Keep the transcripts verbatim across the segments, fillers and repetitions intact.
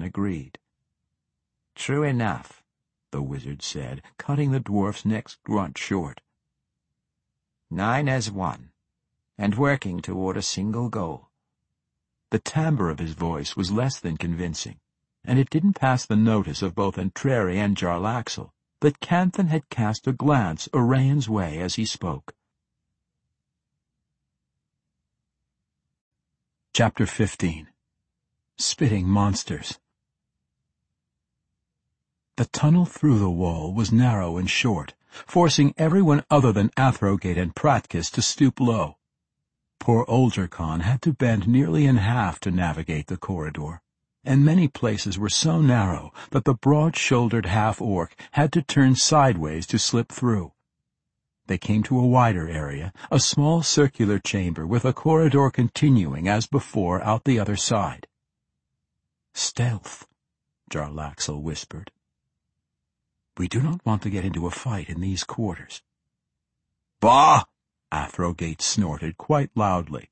agreed. "True enough," the wizard said, cutting the dwarf's next grunt short. "Nine as one, and working toward a single goal." The timbre of his voice was less than convincing, and it didn't pass the notice of both Entreri and Jarlaxle that Canthan had cast a glance Arayan's way as he spoke. Chapter fifteen. Spitting Monsters. The tunnel through the wall was narrow and short, forcing everyone other than Athrogate and Pratkis to stoop low. Poor Oldgerkon had to bend nearly in half to navigate the corridor, and many places were so narrow that the broad-shouldered half-orc had to turn sideways to slip through. They came to a wider area, a small circular chamber with a corridor continuing as before out the other side. "Stealth," Jarlaxle whispered. "We do not want to get into a fight in these quarters." "Bah!" Athrogate snorted quite loudly.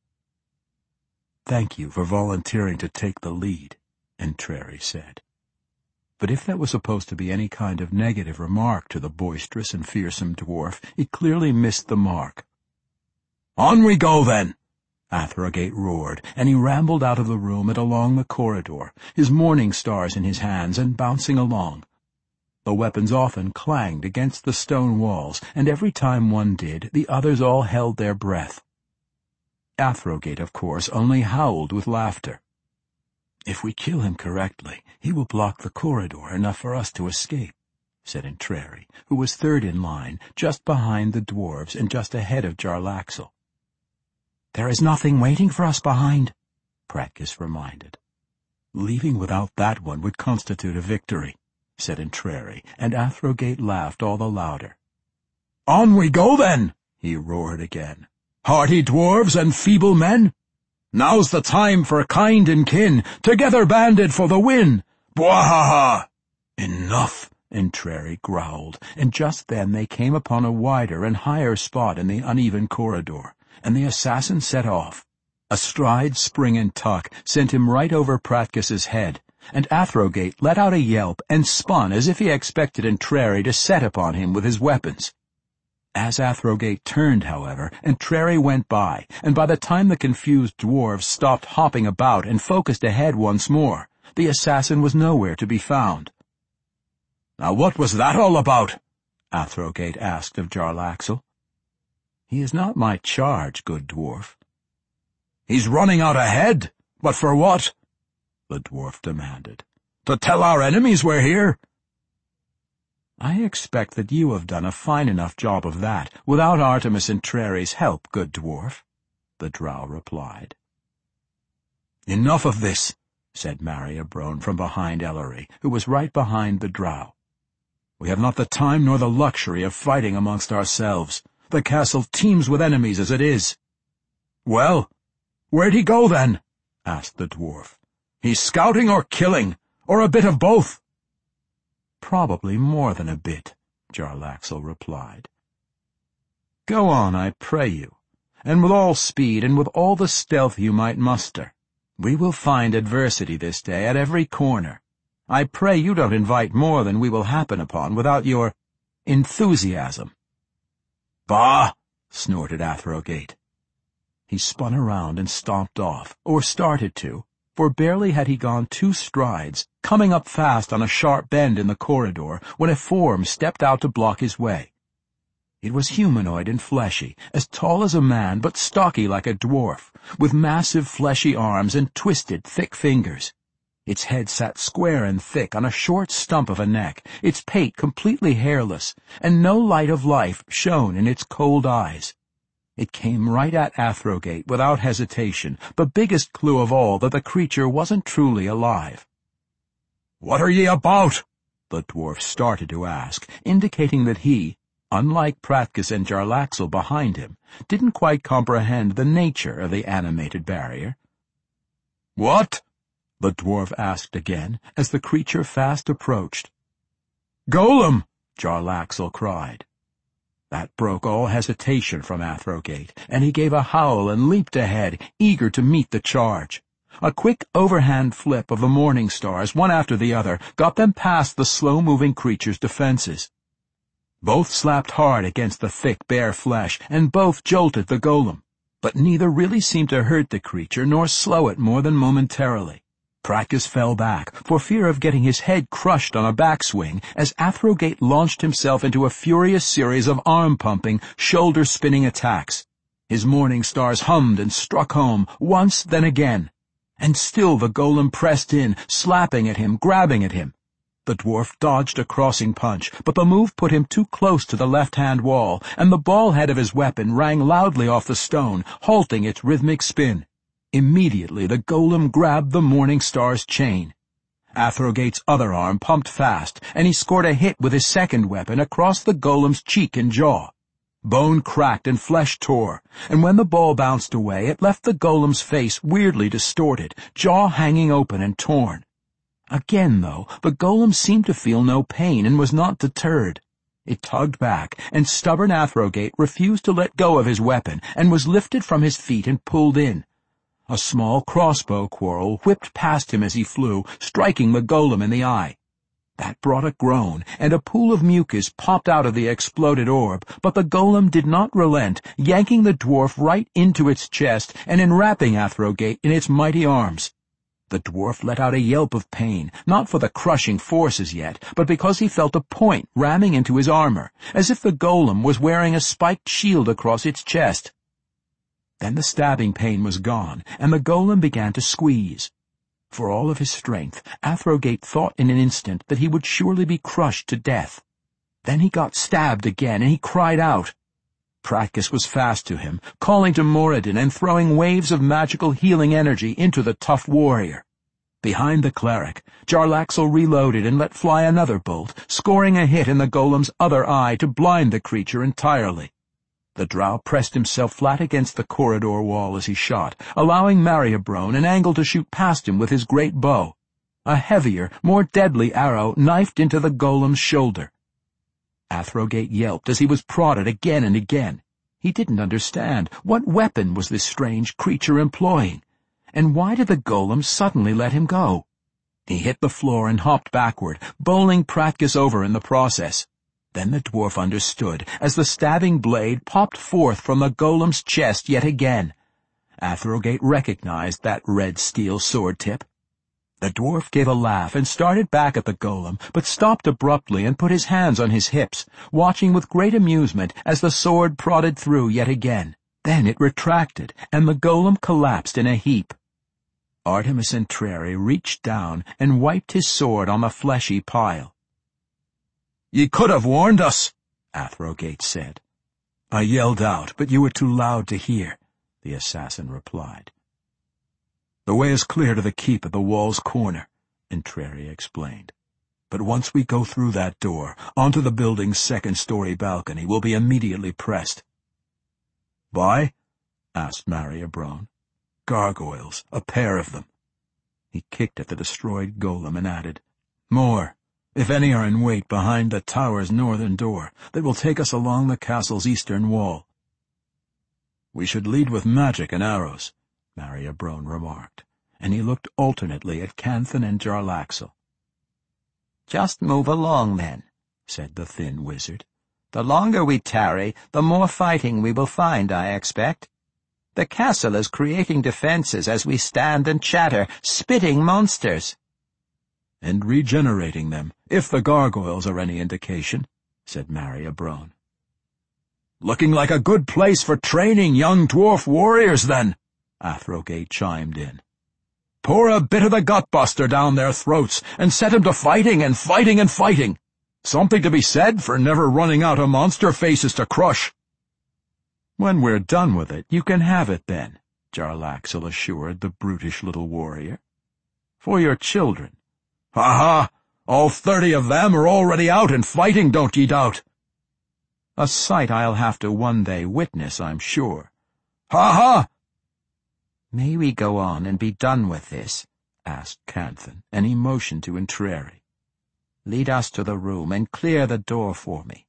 "Thank you for volunteering to take the lead," Entreri said. But if that was supposed to be any kind of negative remark to the boisterous and fearsome dwarf, it clearly missed the mark. "On we go, then!" Athrogate roared, and he rambled out of the room and along the corridor, his morning stars in his hands and bouncing along. The weapons often clanged against the stone walls, and every time one did, the others all held their breath. Athrogate, of course, only howled with laughter. "If we kill him correctly, he will block the corridor enough for us to escape," said Entreri, who was third in line, just behind the dwarves and just ahead of Jarlaxle. "There is nothing waiting for us behind," Pratkis reminded. "Leaving without that one would constitute a victory," said Entreri, and Athrogate laughed all the louder. "On we go, then!" he roared again. "Hearty dwarves and feeble men! Now's the time for kind and kin, together banded for the win! Bwahaha!" "Enough!" Entreri growled, and just then they came upon a wider and higher spot in the uneven corridor, and the assassin set off. A stride, spring, and tuck sent him right over Pratkis's head, and Athrogate let out a yelp and spun as if he expected Entreri to set upon him with his weapons. As Athrogate turned, however, Entreri went by, and by the time the confused dwarves stopped hopping about and focused ahead once more, the assassin was nowhere to be found. "Now what was that all about?" Athrogate asked of Jarlaxle. "He is not my charge, good dwarf." "He's running out ahead, but for what?" the dwarf demanded. "To tell our enemies we're here?" "I expect that you have done a fine enough job of that without Artemis Entreri's help, good dwarf," the drow replied. "Enough of this," said Mariabrone from behind Ellery, who was right behind the drow. "We have not the time nor the luxury of fighting amongst ourselves. The castle teems with enemies as it is." "Well, where'd he go, then?" asked the dwarf. "He's scouting or killing, or a bit of both?" "Probably more than a bit," Jarlaxle replied. "Go on, I pray you, and with all speed and with all the stealth you might muster. We will find adversity this day at every corner. I pray you don't invite more than we will happen upon without your enthusiasm." "Bah!" snorted Athrogate. He spun around and stomped off, or started to, for barely had he gone two strides, coming up fast on a sharp bend in the corridor, when a form stepped out to block his way. It was humanoid and fleshy, as tall as a man but stocky like a dwarf, with massive fleshy arms and twisted, thick fingers. Its head sat square and thick on a short stump of a neck, its pate completely hairless, and no light of life shone in its cold eyes. It came right at Athrogate without hesitation, the biggest clue of all that the creature wasn't truly alive. "What are ye about?" the dwarf started to ask, indicating that he, unlike Pratkis and Jarlaxle behind him, didn't quite comprehend the nature of the animated barrier. "What?" the dwarf asked again, as the creature fast approached. "Golem!" Jarlaxle cried. That broke all hesitation from Athrogate, and he gave a howl and leaped ahead, eager to meet the charge. A quick overhand flip of the morning stars, one after the other, got them past the slow-moving creature's defenses. Both slapped hard against the thick, bare flesh, and both jolted the golem. But neither really seemed to hurt the creature nor slow it more than momentarily. Praxis fell back, for fear of getting his head crushed on a backswing, as Athrogate launched himself into a furious series of arm-pumping, shoulder-spinning attacks. His morning stars hummed and struck home, once, then again. And still the golem pressed in, slapping at him, grabbing at him. The dwarf dodged a crossing punch, but the move put him too close to the left-hand wall, and the ball head of his weapon rang loudly off the stone, halting its rhythmic spin. Immediately the golem grabbed the morning star's chain. Athrogate's other arm pumped fast, and he scored a hit with his second weapon across the golem's cheek and jaw. Bone cracked and flesh tore, and when the ball bounced away, it left the golem's face weirdly distorted, jaw hanging open and torn. Again, though, the golem seemed to feel no pain and was not deterred. It tugged back, and stubborn Athrogate refused to let go of his weapon and was lifted from his feet and pulled in. A small crossbow quarrel whipped past him as he flew, striking the golem in the eye. That brought a groan, and a pool of mucus popped out of the exploded orb, but the golem did not relent, yanking the dwarf right into its chest and enwrapping Athrogate in its mighty arms. The dwarf let out a yelp of pain, not for the crushing force as yet, but because he felt a point ramming into his armor, as if the golem was wearing a spiked shield across its chest. Then the stabbing pain was gone, and the golem began to squeeze. For all of his strength, Athrogate thought in an instant that he would surely be crushed to death. Then he got stabbed again, and he cried out. Praxis was fast to him, calling to Moradin and throwing waves of magical healing energy into the tough warrior. Behind the cleric, Jarlaxle reloaded and let fly another bolt, scoring a hit in the golem's other eye to blind the creature entirely. The drow pressed himself flat against the corridor wall as he shot, allowing Mariabrone an angle to shoot past him with his great bow. A heavier, more deadly arrow knifed into the golem's shoulder. Athrogate yelped as he was prodded again and again. He didn't understand. What weapon was this strange creature employing? And why did the golem suddenly let him go? He hit the floor and hopped backward, bowling Praxis over in the process. Then the dwarf understood, as the stabbing blade popped forth from the golem's chest yet again. Athrogate recognized that red steel sword tip. The dwarf gave a laugh and started back at the golem, but stopped abruptly and put his hands on his hips, watching with great amusement as the sword prodded through yet again. Then it retracted, and the golem collapsed in a heap. Artemis Entreri reached down and wiped his sword on the fleshy pile. "Ye could have warned us," Athrogate said. "I yelled out, but you were too loud to hear," the assassin replied. "The way is clear to the keep at the wall's corner," Entreri explained. "But once we go through that door, onto the building's second-story balcony, we'll be immediately pressed." "By?" asked Mariabrone. "Gargoyles, a pair of them." He kicked at the destroyed golem and added, "More, if any are in wait behind the tower's northern door, that will take us along the castle's eastern wall." "We should lead with magic and arrows," Mariabrone remarked, and he looked alternately at Canthan and Jarlaxle. "Just move along, then," said the thin wizard. "The longer we tarry, the more fighting we will find, I expect. The castle is creating defenses as we stand and chatter, spitting monsters." "And regenerating them, if the gargoyles are any indication," said Mariabrone. "Looking like a good place for training young dwarf warriors, then," Athrogate chimed in. "Pour a bit of the Gutbuster down their throats, and set 'em to fighting and fighting and fighting. Something to be said for never running out of monster faces to crush." "When we're done with it, you can have it then," Jarlaxle assured the brutish little warrior. "For your children." "Ha ha! All thirty of them are already out and fighting, don't ye doubt." "A sight I'll have to one day witness, I'm sure." "Ha ha!" "May we go on and be done with this?" asked Canthan, and he motioned to Entreri. "Lead us to the room and clear the door for me."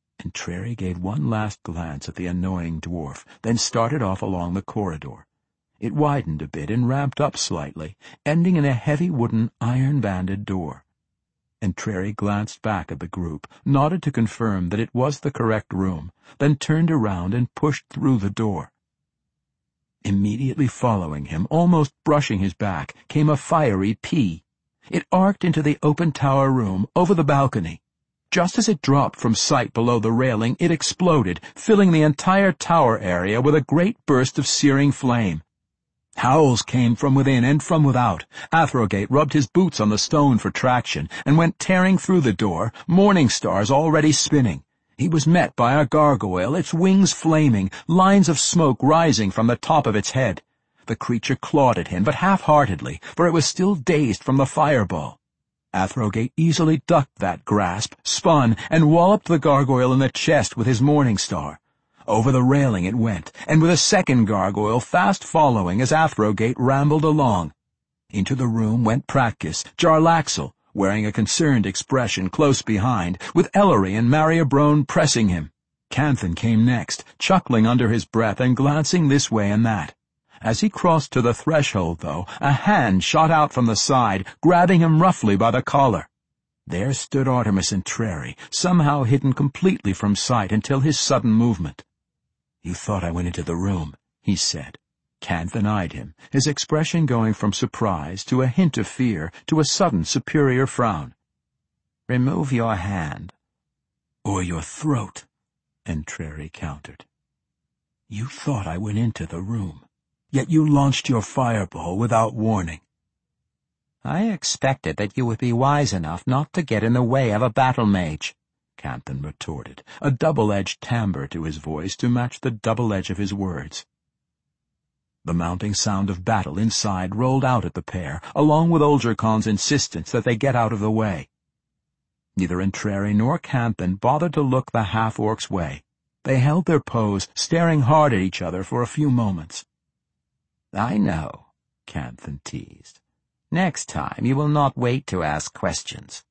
Entreri gave one last glance at the annoying dwarf, then started off along the corridor. It widened a bit and ramped up slightly, ending in a heavy wooden iron-banded door. Entreri glanced back at the group, nodded to confirm that it was the correct room, then turned around and pushed through the door. Immediately following him, almost brushing his back, came a fiery pea. It arced into the open tower room over the balcony. Just as it dropped from sight below the railing, it exploded, filling the entire tower area with a great burst of searing flame. Howls came from within and from without. Athrogate rubbed his boots on the stone for traction and went tearing through the door, morning stars already spinning. He was met by a gargoyle, its wings flaming, lines of smoke rising from the top of its head. The creature clawed at him, but half-heartedly, for it was still dazed from the fireball. Athrogate easily ducked that grasp, spun, and walloped the gargoyle in the chest with his morning star. Over the railing it went, and with a second gargoyle fast following as Athrogate rambled along. Into the room went Praxis, Jarlaxle, wearing a concerned expression close behind, with Ellery and Mariabrone pressing him. Canthan came next, chuckling under his breath and glancing this way and that. As he crossed to the threshold, though, a hand shot out from the side, grabbing him roughly by the collar. There stood Artemis Entreri, somehow hidden completely from sight until his sudden movement. "You thought I went into the room," he said. Canthan eyed him, his expression going from surprise to a hint of fear to a sudden superior frown. "Remove your hand." "Or your throat," Entreri countered. "You thought I went into the room, yet you launched your fireball without warning." "I expected that you would be wise enough not to get in the way of a battle mage," Canthan retorted, a double-edged timbre to his voice to match the double edge of his words. The mounting sound of battle inside rolled out at the pair, along with Oldgercon's insistence that they get out of the way. Neither Entreri nor Canthan bothered to look the half-orc's way. They held their pose, staring hard at each other for a few moments. "I know," Canthan teased. "Next time you will not wait to ask questions."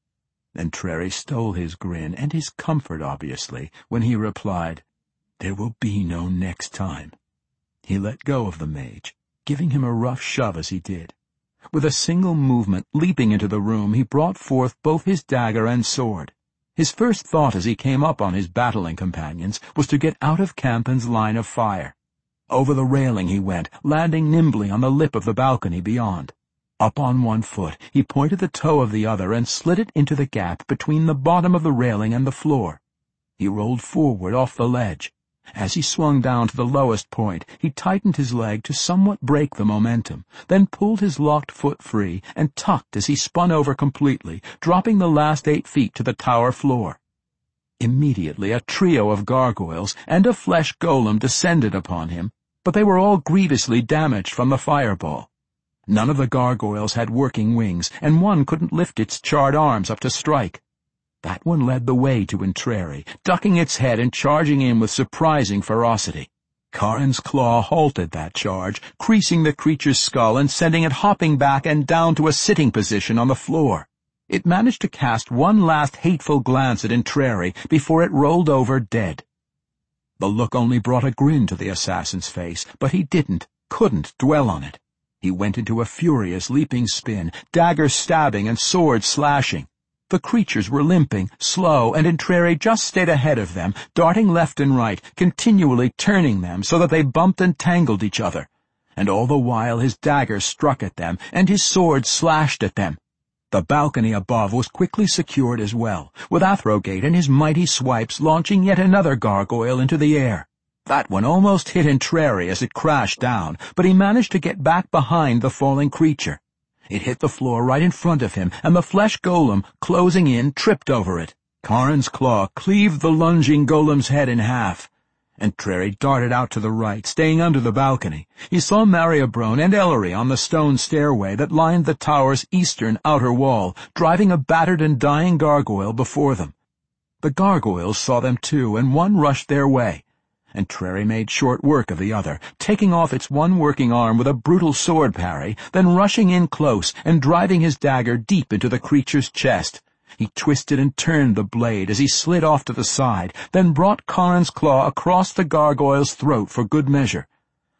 Entreri stole his grin, and his comfort, obviously, when he replied, "There will be no next time." He let go of the mage, giving him a rough shove as he did. With a single movement, leaping into the room, he brought forth both his dagger and sword. His first thought as he came up on his battling companions was to get out of Canthan's line of fire. Over the railing he went, landing nimbly on the lip of the balcony beyond. Up on one foot, he pointed the toe of the other and slid it into the gap between the bottom of the railing and the floor. He rolled forward off the ledge. As he swung down to the lowest point, he tightened his leg to somewhat break the momentum, then pulled his locked foot free and tucked as he spun over completely, dropping the last eight feet to the tower floor. Immediately a trio of gargoyles and a flesh golem descended upon him, but they were all grievously damaged from the fireball. None of the gargoyles had working wings, and one couldn't lift its charred arms up to strike. That one led the way to Entreri, ducking its head and charging in with surprising ferocity. Karin's claw halted that charge, creasing the creature's skull and sending it hopping back and down to a sitting position on the floor. It managed to cast one last hateful glance at Entreri before it rolled over dead. The look only brought a grin to the assassin's face, but he didn't, couldn't dwell on it. He went into a furious leaping spin, dagger stabbing and sword slashing. The creatures were limping, slow, and Entreri just stayed ahead of them, darting left and right, continually turning them so that they bumped and tangled each other. And all the while his dagger struck at them, and his sword slashed at them. The balcony above was quickly secured as well, with Athrogate and his mighty swipes launching yet another gargoyle into the air. That one almost hit Entreri as it crashed down, but he managed to get back behind the falling creature. It hit the floor right in front of him, and the flesh golem, closing in, tripped over it. Karin's claw cleaved the lunging golem's head in half. Entreri darted out to the right, staying under the balcony. He saw Mariabrone and Ellery on the stone stairway that lined the tower's eastern outer wall, driving a battered and dying gargoyle before them. The gargoyles saw them too, and one rushed their way. Entreri made short work of the other, taking off its one working arm with a brutal sword parry, then rushing in close and driving his dagger deep into the creature's chest. He twisted and turned the blade as he slid off to the side, then brought Karin's claw across the gargoyle's throat for good measure.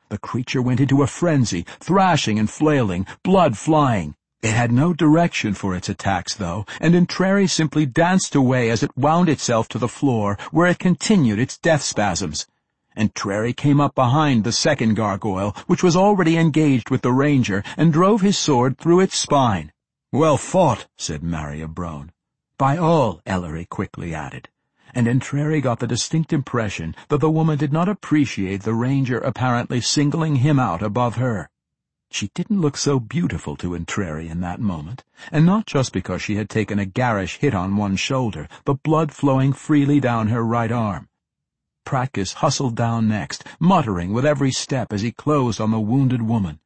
The creature went into a frenzy, thrashing and flailing, blood flying. It had no direction for its attacks, though, and Entreri simply danced away as it wound itself to the floor, where it continued its death spasms. Entreri came up behind the second gargoyle, which was already engaged with the ranger, and drove his sword through its spine. "Well fought," said Maria Brone. "By all," Ellery quickly added, and Entreri got the distinct impression that the woman did not appreciate the ranger apparently singling him out above her. She didn't look so beautiful to Entreri in that moment, and not just because she had taken a garish hit on one shoulder, the blood flowing freely down her right arm. Pratkis hustled down next, muttering with every step as he closed on the wounded woman.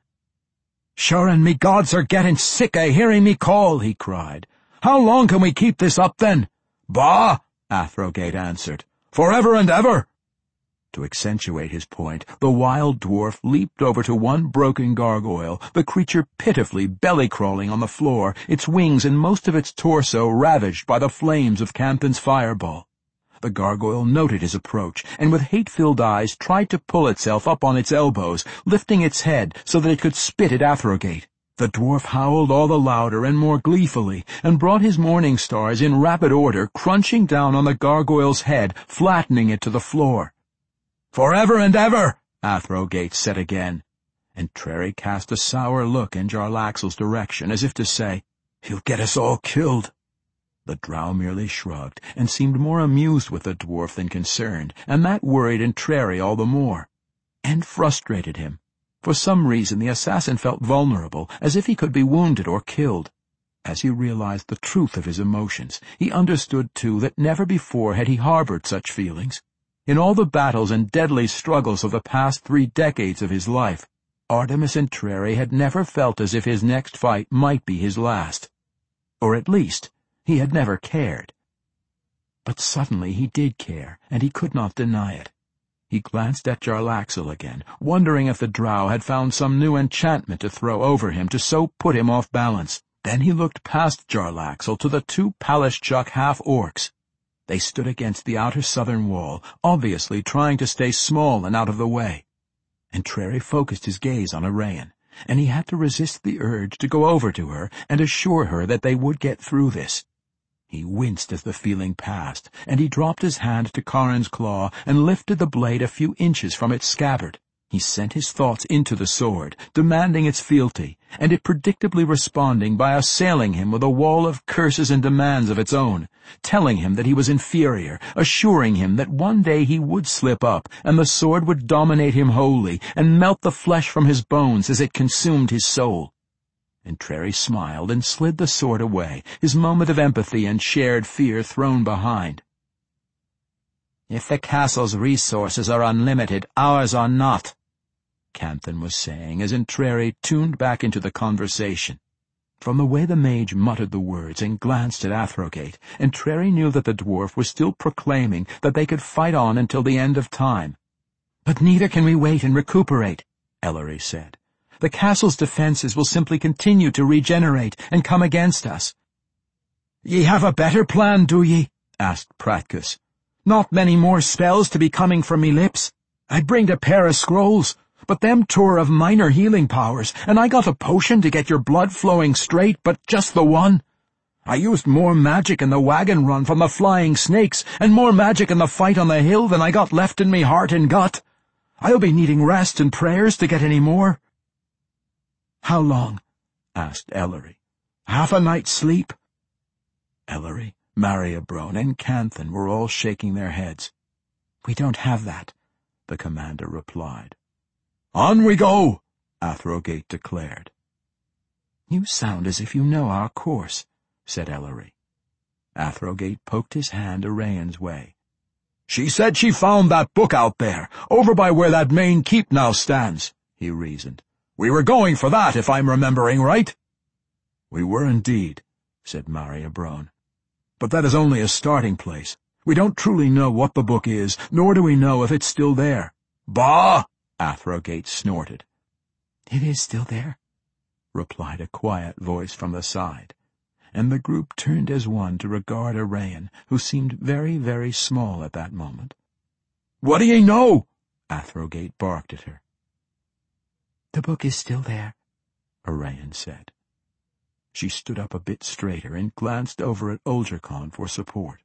"Sure and me gods are getting sick of hearing me call," he cried. "How long can we keep this up, then?" "Bah!" Athrogate answered. "Forever and ever!" To accentuate his point, the wild dwarf leaped over to one broken gargoyle, the creature pitifully belly-crawling on the floor, its wings and most of its torso ravaged by the flames of Canthan's fireball. The gargoyle noted his approach, and with hate-filled eyes tried to pull itself up on its elbows, lifting its head so that it could spit at Athrogate. The dwarf howled all the louder and more gleefully, and brought his morning stars in rapid order, crunching down on the gargoyle's head, flattening it to the floor. "Forever and ever," Athrogate said again, and Entreri cast a sour look in Jarlaxle's direction, as if to say, "He'll get us all killed." The drow merely shrugged, and seemed more amused with the dwarf than concerned, and that worried Entreri all the more, and frustrated him. For some reason the assassin felt vulnerable, as if he could be wounded or killed. As he realized the truth of his emotions, he understood, too, that never before had he harbored such feelings. In all the battles and deadly struggles of the past three decades of his life, Artemis Entreri had never felt as if his next fight might be his last. Or at least, he had never cared. But suddenly he did care, and he could not deny it. He glanced at Jarlaxle again, wondering if the drow had found some new enchantment to throw over him to so put him off balance. Then he looked past Jarlaxle to the two Palishchuk half-orcs. They stood against the outer southern wall, obviously trying to stay small and out of the way. Entreri focused his gaze on Arayan, and he had to resist the urge to go over to her and assure her that they would get through this. He winced as the feeling passed, and he dropped his hand to Karin's claw and lifted the blade a few inches from its scabbard. He sent his thoughts into the sword, demanding its fealty, and it predictably responding by assailing him with a wall of curses and demands of its own, telling him that he was inferior, assuring him that one day he would slip up, and the sword would dominate him wholly, and melt the flesh from his bones as it consumed his soul. Entreri smiled and slid the sword away, his moment of empathy and shared fear thrown behind. "If the castle's resources are unlimited, ours are not," Canthan was saying as Entreri tuned back into the conversation. From the way the mage muttered the words and glanced at Athrogate, Entreri knew that the dwarf was still proclaiming that they could fight on until the end of time. "But neither can we wait and recuperate," Ellery said. "The castle's defenses will simply continue to regenerate and come against us." "Ye have a better plan, do ye?" asked Pratkis. "Not many more spells to be coming from me lips. I'd bring a pair of scrolls, but them two of minor healing powers, and I got a potion to get your blood flowing straight, but just the one. I used more magic in the wagon run from the flying snakes, and more magic in the fight on the hill than I got left in me heart and gut. I'll be needing rest and prayers to get any more." "How long?" asked Ellery. "Half a night's sleep." Ellery, Maria Brone, and Canthan were all shaking their heads. "We don't have that," the commander replied. "On we go," Athrogate declared. "You sound as if you know our course," said Ellery. Athrogate poked his hand Arayan's way. "She said she found that book out there, over by where that main keep now stands," he reasoned. "We were going for that, if I'm remembering right." "We were indeed," said Maria Brone. "But that is only a starting place. We don't truly know what the book is, nor do we know if it's still there." "Bah!" Athrogate snorted. "It is still there," replied a quiet voice from the side, and the group turned as one to regard Arayan, who seemed very, very small at that moment. "What do ye know?" Athrogate barked at her. The book is still there, Arayan said. She stood up a bit straighter and glanced over at Oldgercon for support.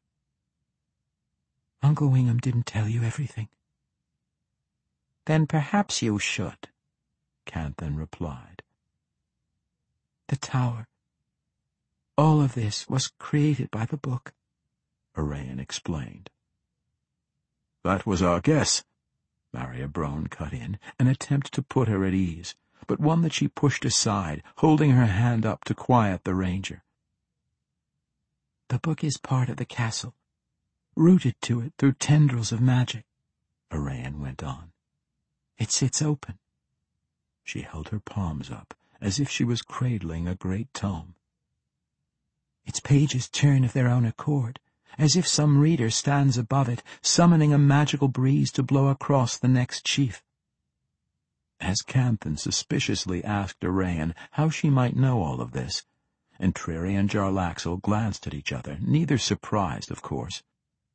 Uncle Wingham didn't tell you everything. Then perhaps you should, Canthan replied. The tower. All of this was created by the book, Arayan explained. That was our guess, Maria Brone cut in, an attempt to put her at ease, but one that she pushed aside, holding her hand up to quiet the ranger. The book is part of the castle, rooted to it through tendrils of magic, Arayan went on. It sits open. She held her palms up, as if she was cradling a great tome. Its pages turn of their own accord, as if some reader stands above it, summoning a magical breeze to blow across the next sheaf. As Canthan suspiciously asked Arayan how she might know all of this, and Treri and Jarlaxle glanced at each other, neither surprised, of course.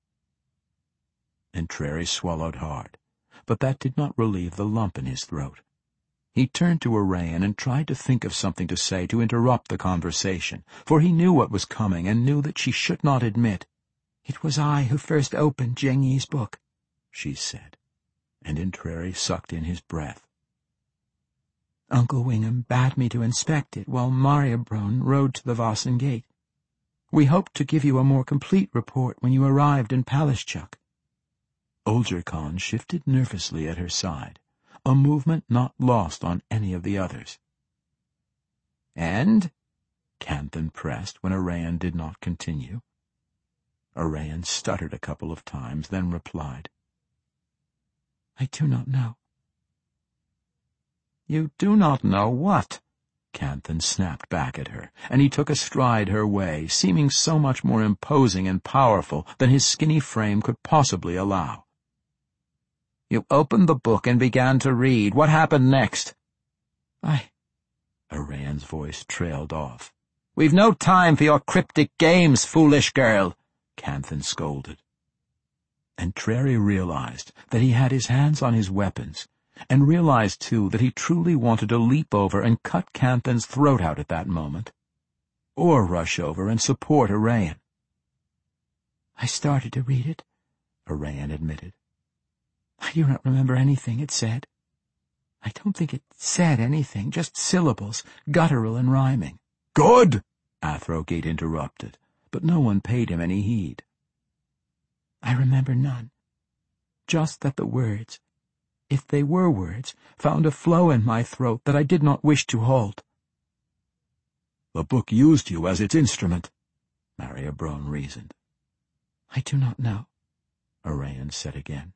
And Treri swallowed hard, but that did not relieve the lump in his throat. He turned to Arayan and tried to think of something to say to interrupt the conversation, for he knew what was coming and knew that she should not admit. It was I who first opened Jing Yi's book, she said, and Treri sucked in his breath. Uncle Wingham bade me to inspect it while Maria Brone rode to the Vossen Gate. We hoped to give you a more complete report when you arrived in Palishchuk. Oldgercon shifted nervously at her side, a movement not lost on any of the others. And? Canthan pressed when Arayan did not continue. Arayan stuttered a couple of times, then replied, I do not know. You do not know what? Canthan snapped back at her, and he took a stride her way, seeming so much more imposing and powerful than his skinny frame could possibly allow. You opened the book and began to read. What happened next? I... Arayan's voice trailed off. We've no time for your cryptic games, foolish girl, Canthan scolded. And Treri realized that he had his hands on his weapons, and realized, too, that he truly wanted to leap over and cut Canthan's throat out at that moment, or rush over and support Arayan. I started to read it, Arayan admitted. I do not remember anything it said. I don't think it said anything, just syllables, guttural and rhyming. Good! Athrogate interrupted, but no one paid him any heed. I remember none. Just that the words, if they were words, found a flow in my throat that I did not wish to hold. The book used you as its instrument, Maria Brone reasoned. I do not know, Arayan said again.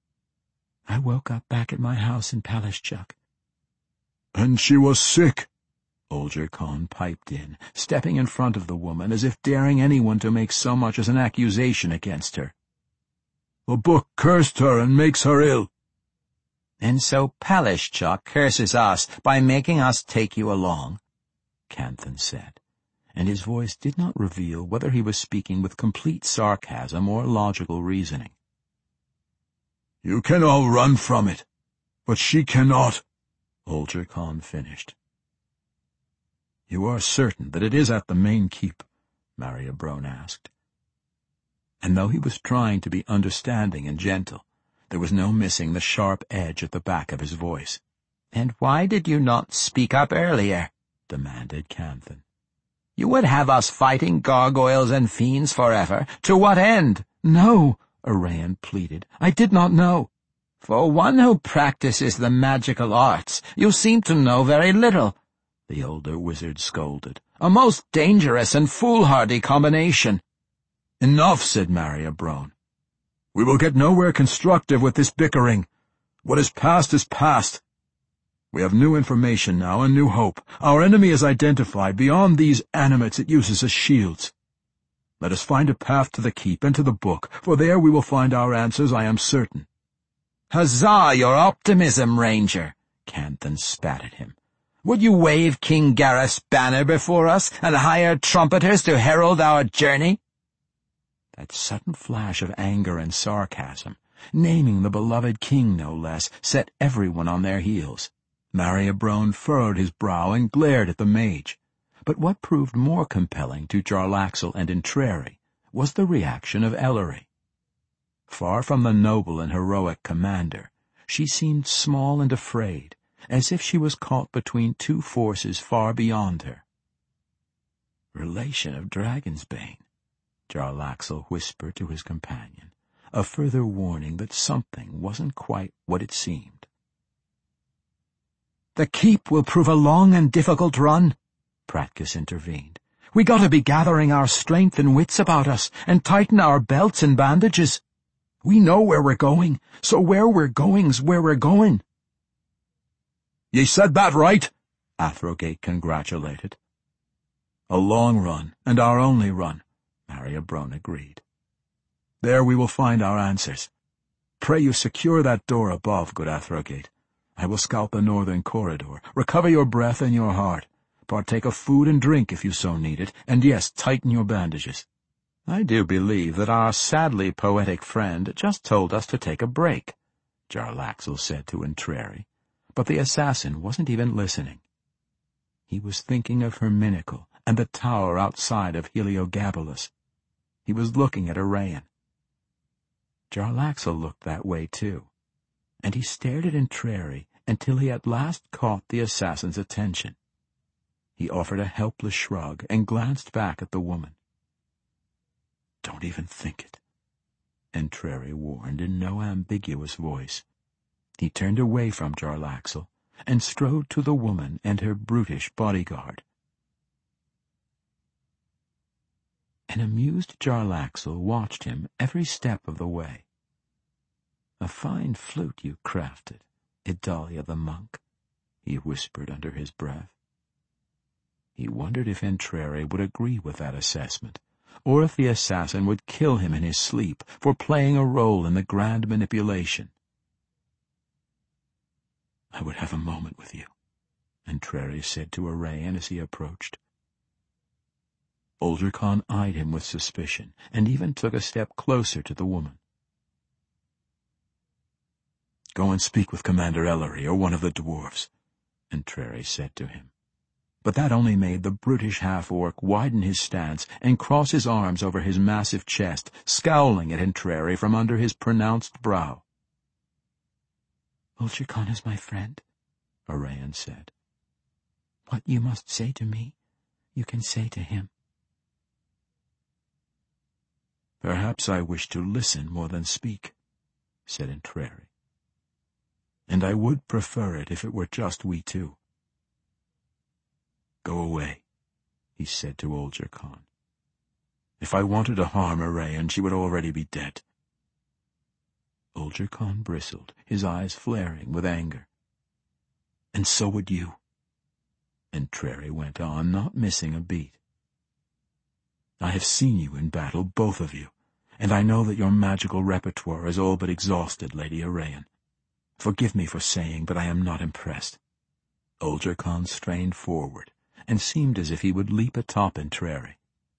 I woke up back at my house in Palishchuk. And she was sick, Oldgercon piped in, stepping in front of the woman as if daring anyone to make so much as an accusation against her. The book cursed her and makes her ill. And so Palishchuk curses us by making us take you along, Canthan said, and his voice did not reveal whether he was speaking with complete sarcasm or logical reasoning. You can all run from it, but she cannot, Oldgercon finished. You are certain that it is at the main keep? Maria Brone asked. And though he was trying to be understanding and gentle, there was no missing the sharp edge at the back of his voice. And why did you not speak up earlier? Demanded Canthan. You would have us fighting gargoyles and fiends forever. To what end? No, Arayan pleaded. I did not know. For one who practices the magical arts, you seem to know very little, the older wizard scolded. A most dangerous and foolhardy combination. Enough, said Maria Brone. We will get nowhere constructive with this bickering. What is past is past. We have new information now and new hope. Our enemy is identified beyond these animates it uses as shields. Let us find a path to the keep and to the book, for there we will find our answers, I am certain. Huzzah, your optimism, Ranger! Canthan spat at him. Would you wave King Gareth's banner before us and hire trumpeters to herald our journey? That sudden flash of anger and sarcasm, naming the beloved king no less, set everyone on their heels. Mariobrone furrowed his brow and glared at the mage. But what proved more compelling to Jarlaxle and Entreri was the reaction of Ellery. Far from the noble and heroic commander, she seemed small and afraid, as if she was caught between two forces far beyond her. "Relation of Dragonsbane," Jarlaxle whispered to his companion, a further warning that something wasn't quite what it seemed. "The keep will prove a long and difficult run," Praitkus intervened. "We gotta be gathering our strength and wits about us, and tighten our belts and bandages. We know where we're going, so where we're going's where we're going." "Ye said that right," Athrogate congratulated. "A long run, and our only run," Mariobrone agreed. "There we will find our answers. Pray you secure that door above, good Athrogate. I will scout the northern corridor. Recover your breath and your heart. Partake of food and drink if you so need it, and yes, tighten your bandages." "I do believe that our sadly poetic friend just told us to take a break," Jarlaxle said to Entreri, but the assassin wasn't even listening. He was thinking of Herminical and the tower outside of Heliogabalus. He was looking at Arayan. Jarlaxle looked that way too, and he stared at Entreri until he at last caught the assassin's attention. He offered a helpless shrug and glanced back at the woman. "Don't even think it," Entreri warned in no ambiguous voice. He turned away from Jarlaxle and strode to the woman and her brutish bodyguard. An amused Jarlaxle watched him every step of the way. "A fine flute you crafted, Idalia the monk," he whispered under his breath. He wondered if Entreri would agree with that assessment, or if the assassin would kill him in his sleep for playing a role in the grand manipulation. "I would have a moment with you," Entreri said to Arayan as he approached. Oldger Khan eyed him with suspicion, and even took a step closer to the woman. "Go and speak with Commander Ellery or one of the dwarves," Entreri said to him. But that only made the brutish half-orc widen his stance and cross his arms over his massive chest, scowling at Entreri from under his pronounced brow. "Oldger Khan is my friend," Arayan said. "What you must say to me, you can say to him." "Perhaps I wish to listen more than speak," said Entreri. "And I would prefer it if it were just we two." "Go away," he said to Oldger Khan. "If I wanted to harm Arayan, she would already be dead." Oldger Khan bristled, his eyes flaring with anger. "And so would you," Entreri went on, not missing a beat. "I have seen you in battle, both of you, and I know that your magical repertoire is all but exhausted, Lady Arayan. Forgive me for saying, but I am not impressed." Oldger Khan strained forward, and seemed as if he would leap atop Entreri.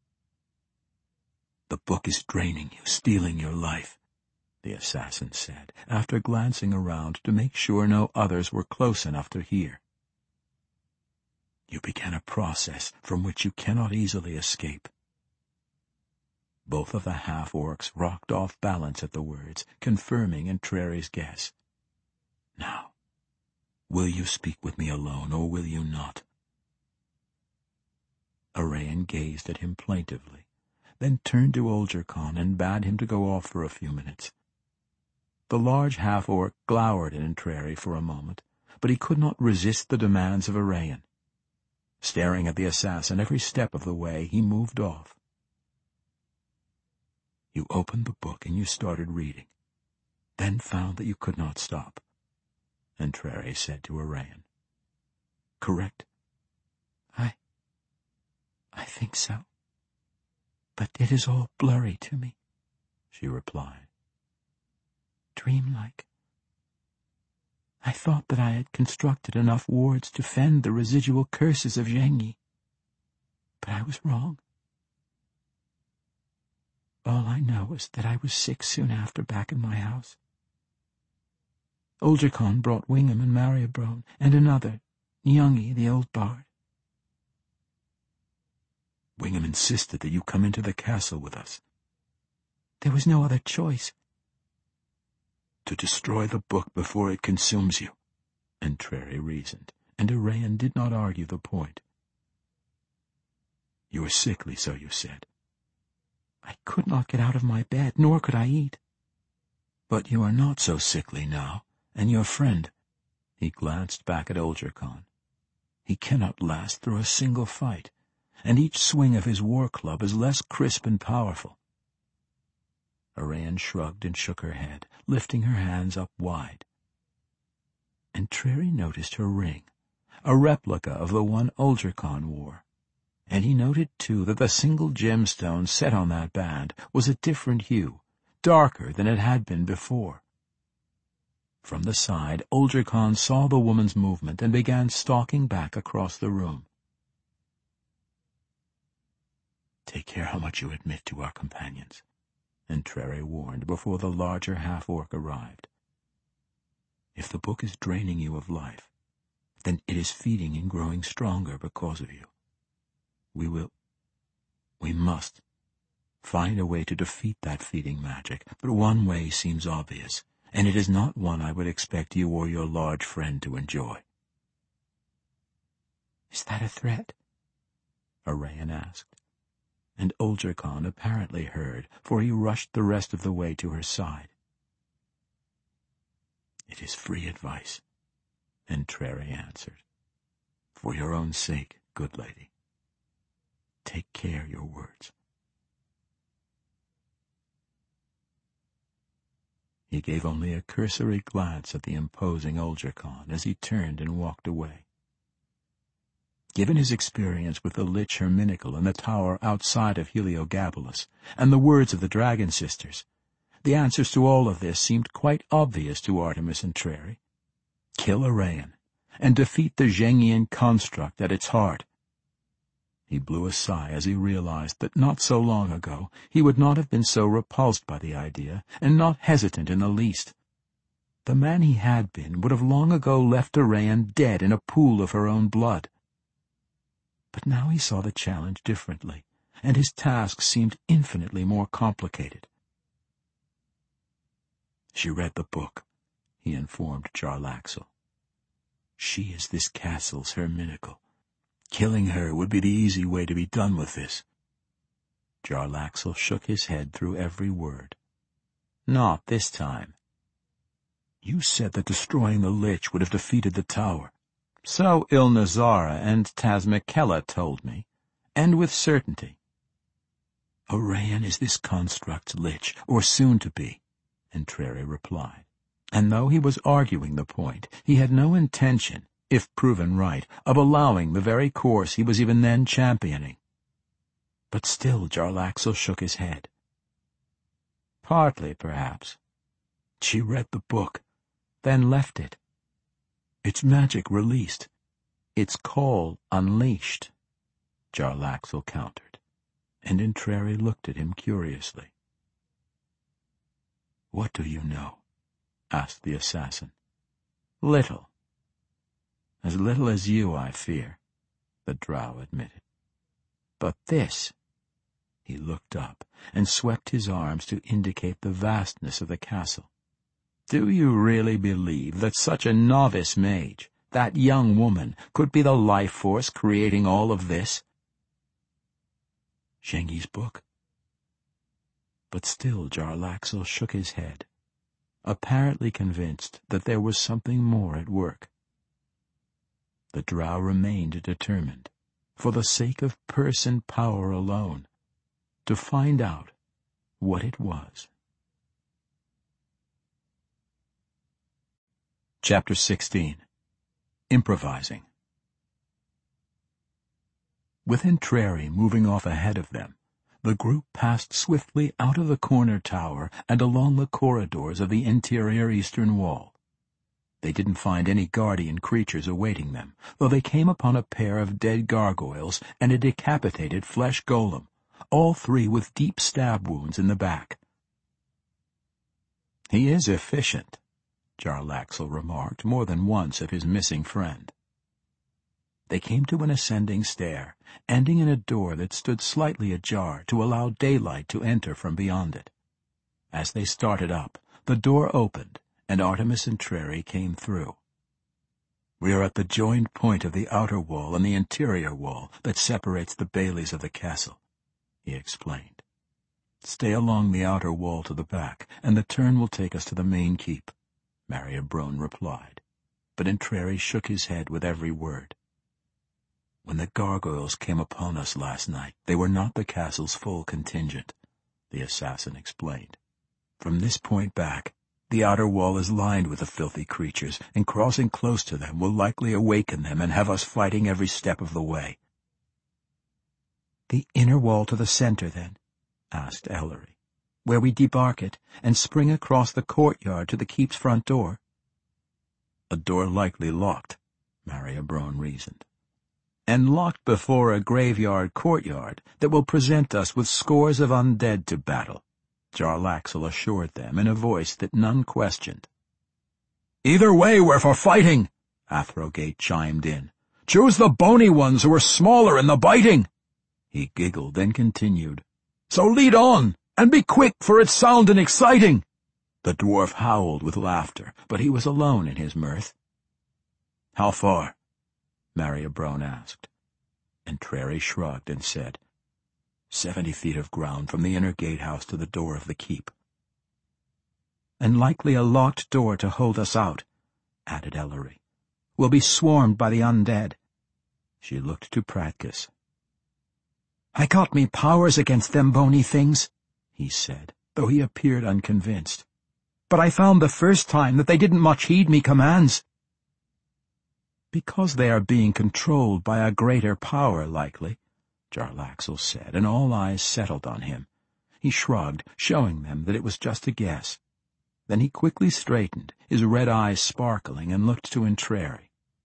"The book is draining you, stealing your life," the assassin said, after glancing around to make sure no others were close enough to hear. "You began a process from which you cannot easily escape." Both of the half-orcs rocked off balance at the words, confirming Entreri's guess. "Now, will you speak with me alone, or will you not?" Arayan gazed at him plaintively, then turned to Oldger Khan and bade him to go off for a few minutes. The large half-orc glowered at Entreri for a moment, but he could not resist the demands of Arayan. Staring at the assassin every step of the way, he moved off. "You opened the book and you started reading, then found that you could not stop," Entreri said to Arayan. "Correct?" I... I think so. But it is all blurry to me," she replied. "Dreamlike. I thought that I had constructed enough wards to fend the residual curses of Zhengyi, but I was wrong. All I know is that I was sick soon after back in my house. Oldricon brought Wingham and Mariobrone, and another, Nyungi, the old bard. Wingham insisted that you come into the castle with us. There was no other choice. To destroy the book before it consumes you, Entreri reasoned, and Arayan did not argue the point. You were sickly, so you said. I could not get out of my bed, nor could I eat. But you are not so sickly now, and your friend, he glanced back at Oldricon. He cannot last through a single fight, and each swing of his war club is less crisp and powerful. Arayan shrugged and shook her head, lifting her hands up wide. Entreri noticed her ring, a replica of the one Oldricon wore, and he noted too that the single gemstone set on that band was a different hue, darker than it had been before. From the side, Oldricon saw the woman's movement and began stalking back across the room. Take care how much you admit to our companions, Entreri warned before the larger half-orc arrived. If the book is draining you of life, then it is feeding and growing stronger because of you. We will, we must, find a way to defeat that feeding magic, but one way seems obvious, and it is not one I would expect you or your large friend to enjoy. Is that a threat? Arayan asked, and Oldricon apparently heard, for he rushed the rest of the way to her side. It is free advice, Entreri answered. For your own sake, good lady. Take care your words. He gave only a cursory glance at the imposing Oldricon as he turned and walked away. Given his experience with the Lich Herminical in the tower outside of Heliogabalus, and the words of the Dragon Sisters, the answers to all of this seemed quite obvious to Artemis Entreri. Kill Arayan, and defeat the Zhengian construct at its heart. He blew a sigh as he realized that not so long ago he would not have been so repulsed by the idea, and not hesitant in the least. The man he had been would have long ago left Arayan dead in a pool of her own blood. But now he saw the challenge differently, and his task seemed infinitely more complicated. She read the book, he informed Jarlaxle. She is this castle's Herminical. Killing her would be the easy way to be done with this. Jarlaxle shook his head through every word. Not this time. You said that destroying the Lich would have defeated the tower. So Ilnazara and Tasmikella told me, and with certainty. Arayan is this construct's Lich, or soon to be, Entreri replied, and though he was arguing the point, he had no intention, if proven right, of allowing the very course he was even then championing. But still Jarlaxle shook his head. Partly, perhaps. She read the book, then left it. Its magic released, its call unleashed, Jarlaxle countered, and Entreri looked at him curiously. What do you know? Asked the assassin. Little. As little as you, I fear, the drow admitted. But this, he looked up and swept his arms to indicate the vastness of the castle. Do you really believe that such a novice mage, that young woman, could be the life force creating all of this? Zhengi's book? But still Jarlaxle shook his head, apparently convinced that there was something more at work. The drow remained determined, for the sake of purse and power alone, to find out what it was. Chapter sixteen. Improvising. With Entreri moving off ahead of them, the group passed swiftly out of the corner tower and along the corridors of the interior eastern wall. They didn't find any guardian creatures awaiting them, though they came upon a pair of dead gargoyles and a decapitated flesh golem, all three with deep stab wounds in the back. He is efficient, Jarlaxle remarked more than once of his missing friend. They came to an ascending stair, ending in a door that stood slightly ajar to allow daylight to enter from beyond it. As they started up, the door opened, and Artemis Entreri came through. "We are at the joined point of the outer wall and the interior wall that separates the baileys of the castle," he explained. "Stay along the outer wall to the back, and the turn will take us to the main keep," Mariobrone replied, but Entreri shook his head with every word. "When the gargoyles came upon us last night, they were not the castle's full contingent," the assassin explained. "From this point back, the outer wall is lined with the filthy creatures, and crossing close to them will likely awaken them and have us fighting every step of the way." "The inner wall to the center, then?" asked Ellery, "where we debark it and spring across the courtyard to the keep's front door?" "A door likely locked," Mariobrone reasoned. "And locked before a graveyard courtyard that will present us with scores of undead to battle," Jarlaxle assured them in a voice that none questioned. "Either way, we're for fighting," Athrogate chimed in. "Choose the bony ones who are smaller in the biting." He giggled, then continued, "So lead on, and be quick, for it's soundin' exciting." The dwarf howled with laughter, but he was alone in his mirth. "How far?" Mariobrone asked. Entreri shrugged and said, Seventy feet of ground from the inner gatehouse to the door of the keep." "And likely a locked door to hold us out," added Ellery. "We'll be swarmed by the undead." She looked to Pratkus. "I got me powers against them bony things," he said, though he appeared unconvinced. "But I found the first time that they didn't much heed me commands." "Because they are being controlled by a greater power, likely," Jarlaxle said, and all eyes settled on him. He shrugged, showing them that it was just a guess. Then he quickly straightened, his red eyes sparkling, and looked to Entreri.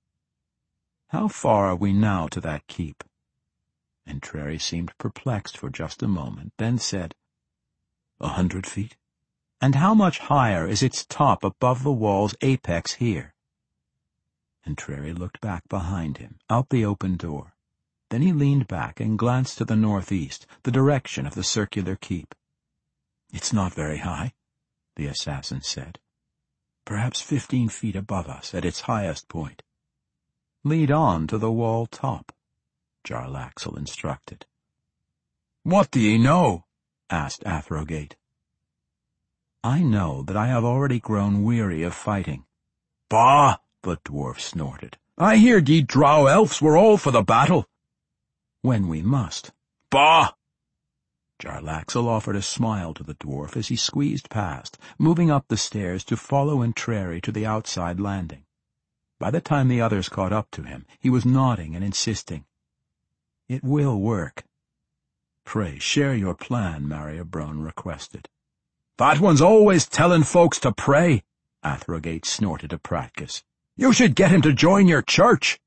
"How far are we now to that keep?" Entreri seemed perplexed for just a moment, then said, "A hundred feet." "And how much higher is its top above the wall's apex here?" Entreri looked back behind him, out the open door. Then he leaned back and glanced to the northeast, the direction of the circular keep. "It's not very high," the assassin said. "Perhaps fifteen feet above us at its highest point." "Lead on to the wall top," Jarlaxle instructed. "What do ye know?" asked Athrogate. "I know that I have already grown weary of fighting." "Bah!" the dwarf snorted. "I heard ye drow elves were all for the battle." "When we must." "Bah!" Jarlaxle offered a smile to the dwarf as he squeezed past, moving up the stairs to follow Entreri to the outside landing. By the time the others caught up to him, he was nodding and insisting. "It will work." "Pray share your plan," Mariobrone requested. "That one's always telling folks to pray," Athrogate snorted at Pratkus. "You should get him to join your church."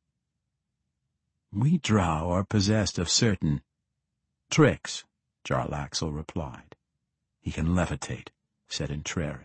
"We drow are possessed of certain tricks," Jarlaxle replied. "He can levitate," said Entreri.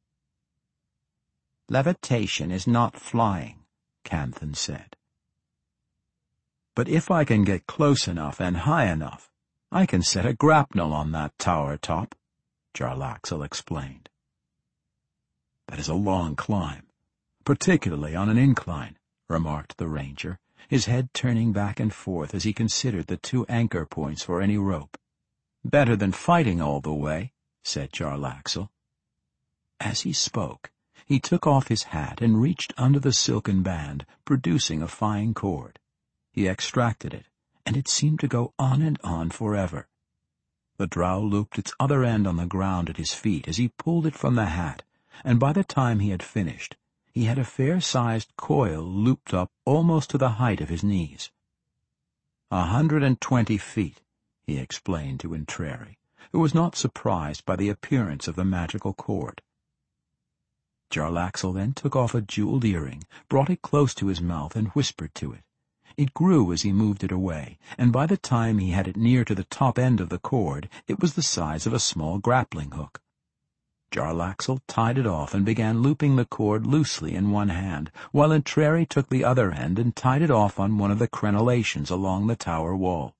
"Levitation is not flying," Canthan said. "But if I can get close enough and high enough, I can set a grapnel on that tower top," Jarlaxle explained. "That is a long climb, particularly on an incline," remarked the ranger, his head turning back and forth as he considered the two anchor points for any rope. "Better than fighting all the way," said Jarlaxle. As he spoke, he took off his hat and reached under the silken band, producing a fine cord. He extracted it, and it seemed to go on and on forever. The drow looped its other end on the ground at his feet as he pulled it from the hat, and by the time he had finished, he had a fair-sized coil looped up almost to the height of his knees. A hundred and twenty feet, he explained to Entreri, who was not surprised by the appearance of the magical cord. Jarlaxle then took off a jeweled earring, brought it close to his mouth, and whispered to it. It grew as he moved it away, and by the time he had it near to the top end of the cord, it was the size of a small grappling hook. Jarlaxle tied it off and began looping the cord loosely in one hand, while Entreri took the other end and tied it off on one of the crenellations along the tower wall.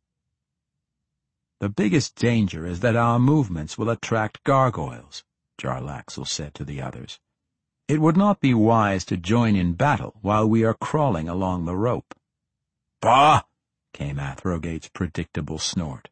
"The biggest danger is that our movements will attract gargoyles," Jarlaxle said to the others. "It would not be wise to join in battle while we are crawling along the rope." "Bah!" came Athrogate's predictable snort.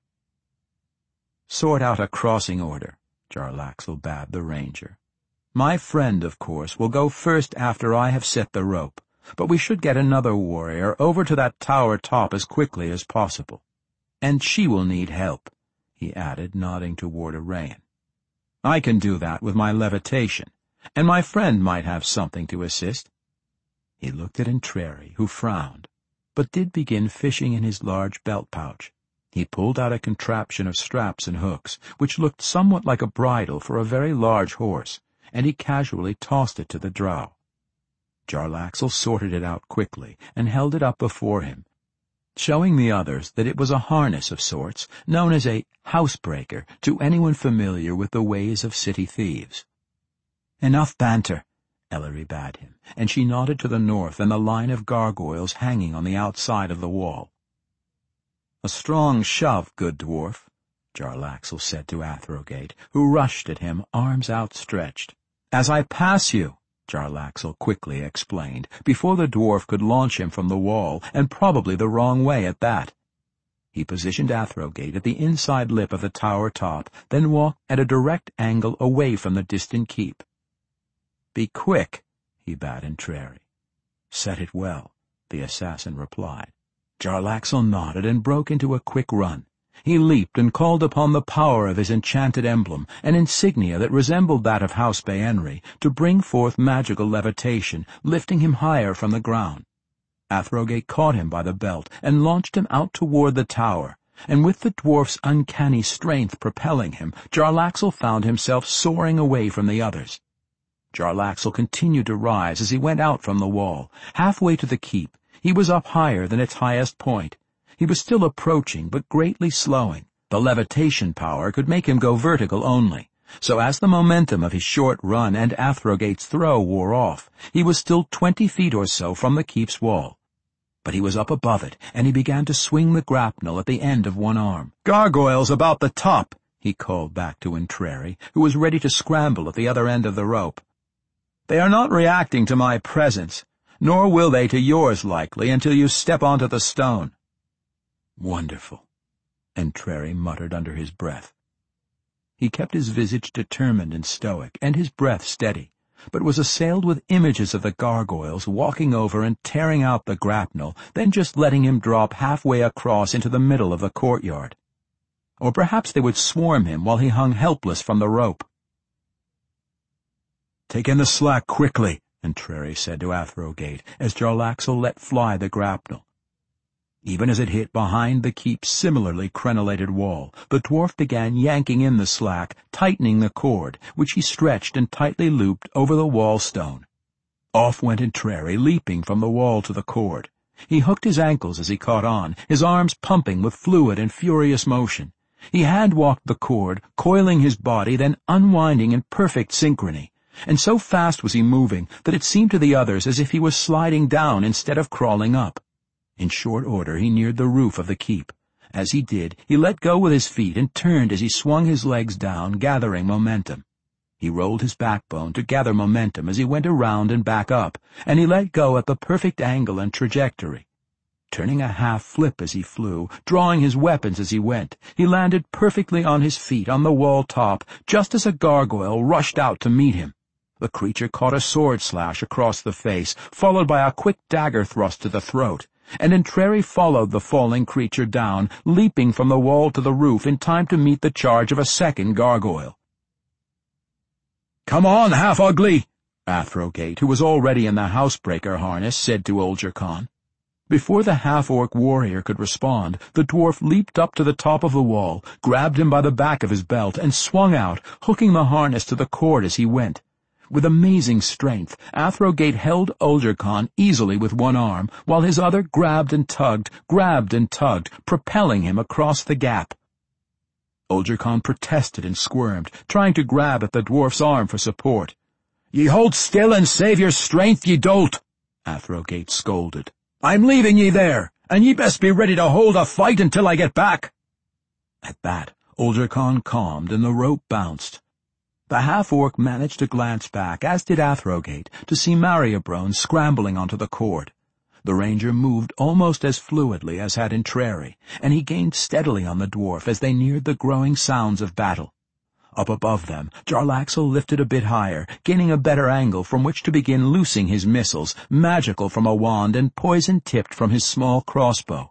"Sort out a crossing order," Jarlaxle bade the ranger. "My friend, of course, will go first after I have set the rope, but we should get another warrior over to that tower top as quickly as possible. And she will need help," he added, nodding toward Arayan. "I can do that with my levitation, and my friend might have something to assist." He looked at Entreri, who frowned, but did begin fishing in his large belt pouch. He pulled out a contraption of straps and hooks, which looked somewhat like a bridle for a very large horse, and he casually tossed it to the drow. Jarlaxle sorted it out quickly and held it up before him, showing the others that it was a harness of sorts, known as a housebreaker to anyone familiar with the ways of city thieves. "Enough banter," Ellery bade him, and she nodded to the north and the line of gargoyles hanging on the outside of the wall. "A strong shove, good dwarf," Jarlaxle said to Athrogate, who rushed at him, arms outstretched. "As I pass you," Jarlaxle quickly explained, before the dwarf could launch him from the wall, and probably the wrong way at that. He positioned Athrogate at the inside lip of the tower top, then walked at a direct angle away from the distant keep. "Be quick," he bade Entreri. "Set it well," the assassin replied. Jarlaxle nodded and broke into a quick run. He leaped and called upon the power of his enchanted emblem, an insignia that resembled that of House Baenri, to bring forth magical levitation, lifting him higher from the ground. Athrogate caught him by the belt and launched him out toward the tower, and with the dwarf's uncanny strength propelling him, Jarlaxle found himself soaring away from the others. Jarlaxle continued to rise as he went out from the wall. Halfway to the keep, he was up higher than its highest point. He was still approaching, but greatly slowing. The levitation power could make him go vertical only, so as the momentum of his short run and Athrogate's throw wore off, he was still twenty feet or so from the keep's wall. But he was up above it, and he began to swing the grapnel at the end of one arm. "Gargoyles about the top," he called back to Entreri, who was ready to scramble at the other end of the rope. "They are not reacting to my presence, nor will they to yours likely until you step onto the stone." "Wonderful," Entreri muttered under his breath. He kept his visage determined and stoic, and his breath steady, but was assailed with images of the gargoyles walking over and tearing out the grapnel, then just letting him drop halfway across into the middle of the courtyard. Or perhaps they would swarm him while he hung helpless from the rope. "Take in the slack quickly," Entreri said to Athrogate, as Jarlaxle let fly the grapnel. Even as it hit behind the keep's similarly crenellated wall, the dwarf began yanking in the slack, tightening the cord, which he stretched and tightly looped over the wall stone. Off went Entreri, leaping from the wall to the cord. He hooked his ankles as he caught on, his arms pumping with fluid and furious motion. He hand-walked the cord, coiling his body, then unwinding in perfect synchrony, and so fast was he moving that it seemed to the others as if he was sliding down instead of crawling up. In short order he neared the roof of the keep. As he did, he let go with his feet and turned as he swung his legs down, gathering momentum. He rolled his backbone to gather momentum as he went around and back up, and he let go at the perfect angle and trajectory. Turning a half-flip as he flew, drawing his weapons as he went, he landed perfectly on his feet on the wall top, just as a gargoyle rushed out to meet him. The creature caught a sword slash across the face, followed by a quick dagger thrust to the throat, and Entreri followed the falling creature down, leaping from the wall to the roof in time to meet the charge of a second gargoyle. "Come on, half-ugly," Athrogate, who was already in the housebreaker harness, said to Olger Khan. Before the half-orc warrior could respond, the dwarf leaped up to the top of the wall, grabbed him by the back of his belt, and swung out, hooking the harness to the cord as he went. With amazing strength, Athrogate held Olger Khan easily with one arm, while his other grabbed and tugged, grabbed and tugged, propelling him across the gap. Oldger Khan protested and squirmed, trying to grab at the dwarf's arm for support. "Ye hold still and save your strength, ye dolt," Athrogate scolded. "I'm leaving ye there, and ye best be ready to hold a fight until I get back." At that, Oldger Khan calmed and the rope bounced. The half-orc managed to glance back, as did Athrogate, to see Mariabrone scrambling onto the cord. The ranger moved almost as fluidly as had Entreri, and he gained steadily on the dwarf as they neared the growing sounds of battle. Up above them, Jarlaxle lifted a bit higher, gaining a better angle from which to begin loosing his missiles, magical from a wand and poison-tipped from his small crossbow.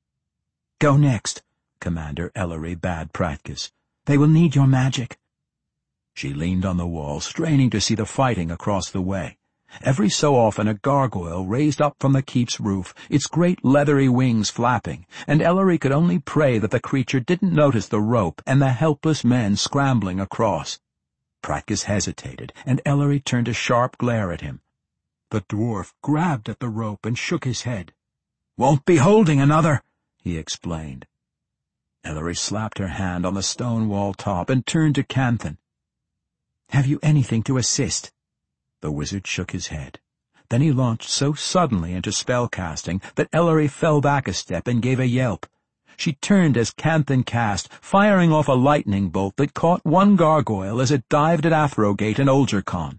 "Go next," Commander Ellery bade Pratkis. "They will need your magic." She leaned on the wall, straining to see the fighting across the way. Every so often a gargoyle raised up from the keep's roof, its great leathery wings flapping, and Ellery could only pray that the creature didn't notice the rope and the helpless men scrambling across. Pratkis hesitated, and Ellery turned a sharp glare at him. The dwarf grabbed at the rope and shook his head. "Won't be holding another," he explained. Ellery slapped her hand on the stone wall top and turned to Canthan. "Have you anything to assist?" The wizard shook his head. Then he launched so suddenly into spell-casting that Ellery fell back a step and gave a yelp. She turned as Canthan cast, firing off a lightning bolt that caught one gargoyle as it dived at Athrogate and Oldger Khan.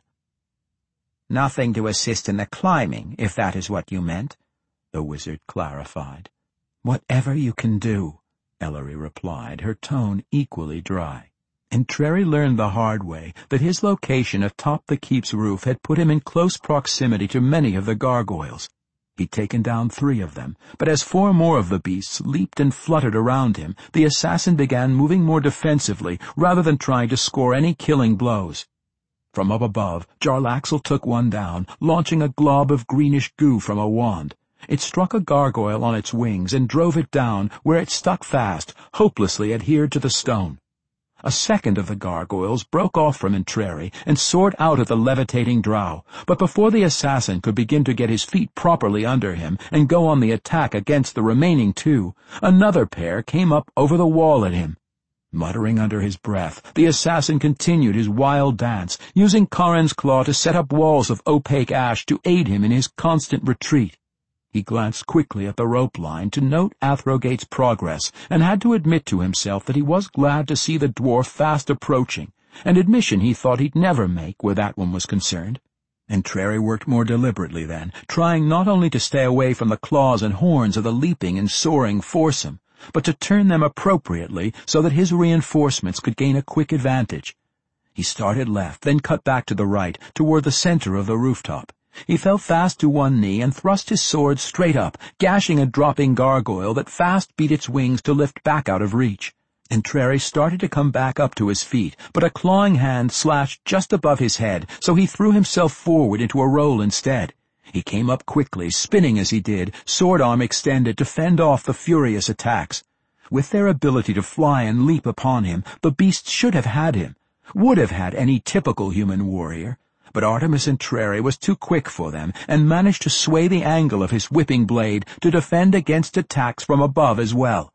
"Nothing to assist in the climbing, if that is what you meant," the wizard clarified. "Whatever you can do," Ellery replied, her tone equally dry. Entreri learned the hard way that his location atop the keep's roof had put him in close proximity to many of the gargoyles. He'd taken down three of them, but as four more of the beasts leaped and fluttered around him, the assassin began moving more defensively rather than trying to score any killing blows. From up above, Jarlaxle took one down, launching a glob of greenish goo from a wand. It struck a gargoyle on its wings and drove it down, where it stuck fast, hopelessly adhered to the stone. A second of the gargoyles broke off from Entreri and soared out at the levitating drow, but before the assassin could begin to get his feet properly under him and go on the attack against the remaining two, another pair came up over the wall at him. Muttering under his breath, the assassin continued his wild dance, using Karen's claw to set up walls of opaque ash to aid him in his constant retreat. He glanced quickly at the rope line to note Athrogate's progress, and had to admit to himself that he was glad to see the dwarf fast approaching, an admission he thought he'd never make where that one was concerned. Entreri worked more deliberately then, trying not only to stay away from the claws and horns of the leaping and soaring foursome, but to turn them appropriately so that his reinforcements could gain a quick advantage. He started left, then cut back to the right, toward the center of the rooftop. He fell fast to one knee and thrust his sword straight up, gashing a dropping gargoyle that fast beat its wings to lift back out of reach. Entreri started to come back up to his feet, but a clawing hand slashed just above his head, so he threw himself forward into a roll instead. He came up quickly, spinning as he did, sword arm extended to fend off the furious attacks. With their ability to fly and leap upon him, the beasts should have had him, would have had any typical human warrior. But Artemis Entreri was too quick for them and managed to sway the angle of his whipping blade to defend against attacks from above as well.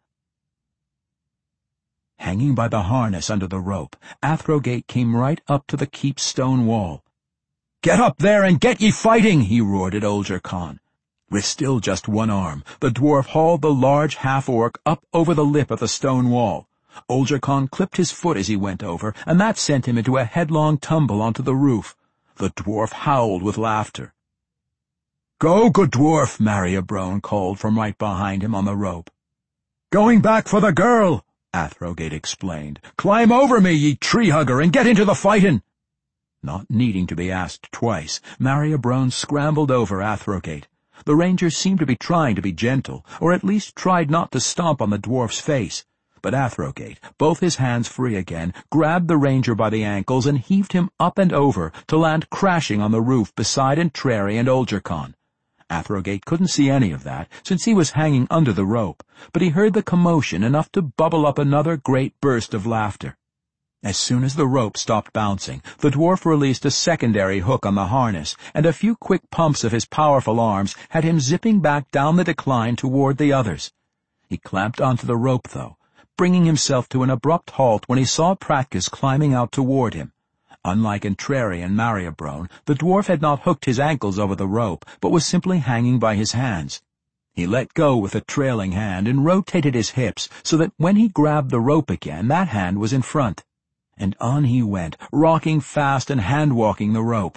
Hanging by the harness under the rope, Athrogate came right up to the keep's stone wall. "Get up there and get ye fighting!" he roared at Oldger Khan. With still just one arm, the dwarf hauled the large half-orc up over the lip of the stone wall. Oldger Khan clipped his foot as he went over, and that sent him into a headlong tumble onto the roof. The dwarf howled with laughter. "Go, good dwarf," Mariabrone called from right behind him on the rope. "Going back for the girl," Athrogate explained. "Climb over me, ye tree-hugger, and get into the fightin'." Not needing to be asked twice, Mariabrone scrambled over Athrogate. The ranger seemed to be trying to be gentle, or at least tried not to stomp on the dwarf's face. But Athrogate, both his hands free again, grabbed the ranger by the ankles and heaved him up and over to land crashing on the roof beside Entreri and Oldger Khan. Athrogate couldn't see any of that, since he was hanging under the rope, but he heard the commotion enough to bubble up another great burst of laughter. As soon as the rope stopped bouncing, the dwarf released a secondary hook on the harness, and a few quick pumps of his powerful arms had him zipping back down the decline toward the others. He clamped onto the rope, though, bringing himself to an abrupt halt when he saw Praxis climbing out toward him. Unlike Entreri and Mariabrone, the dwarf had not hooked his ankles over the rope, but was simply hanging by his hands. He let go with a trailing hand and rotated his hips so that when he grabbed the rope again, that hand was in front. And on he went, rocking fast and hand-walking the rope.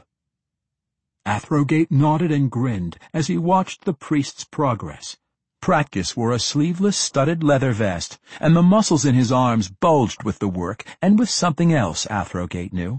Athrogate nodded and grinned as he watched the priest's progress. Praxis wore a sleeveless, studded leather vest, and the muscles in his arms bulged with the work and with something else Athrogate knew.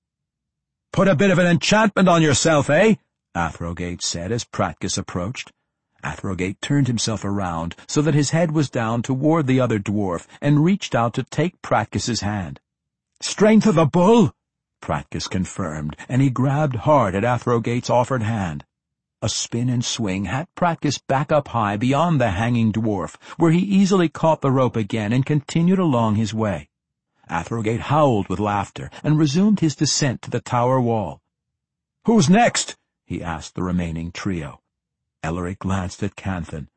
"Put a bit of an enchantment on yourself, eh?" Athrogate said as Praxis approached. Athrogate turned himself around so that his head was down toward the other dwarf and reached out to take Praxis's hand. "Strength of the bull," Praxis confirmed, and he grabbed hard at Athrogate's offered hand. A spin and swing had Praxis back up high beyond the hanging dwarf, where he easily caught the rope again and continued along his way. Athrogate howled with laughter and resumed his descent to the tower wall. "Who's next?" he asked the remaining trio. Ellery glanced at Canthan.